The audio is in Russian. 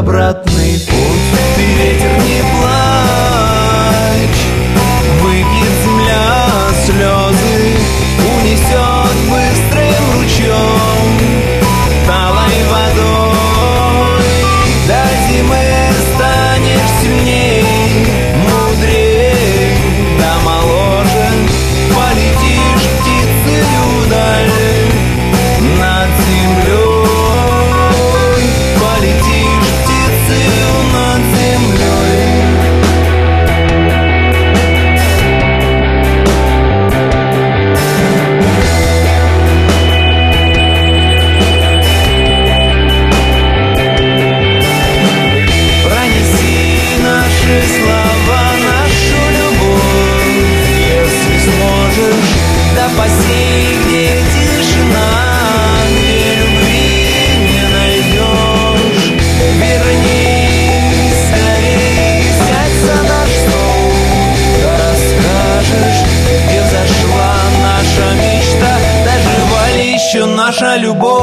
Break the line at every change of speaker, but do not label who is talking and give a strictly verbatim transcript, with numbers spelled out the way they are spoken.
обратный путь. Ты, ветер, не плачь, выпьет земля слезы, унесет быстрым ручьем, талой водой. До зимы станешь сильней, мудрей, да моложе, полетишь птицею вдаль над землей. Полетишь птицею над землей. Пронеси наши слова, нашу любовь, если сможешь, да по сей, где тишина, где любви не найдешь. Вернись скорей, сядь за наш стол, да расскажешь, где взошла наша мечта, дожива ли еще наша любовь.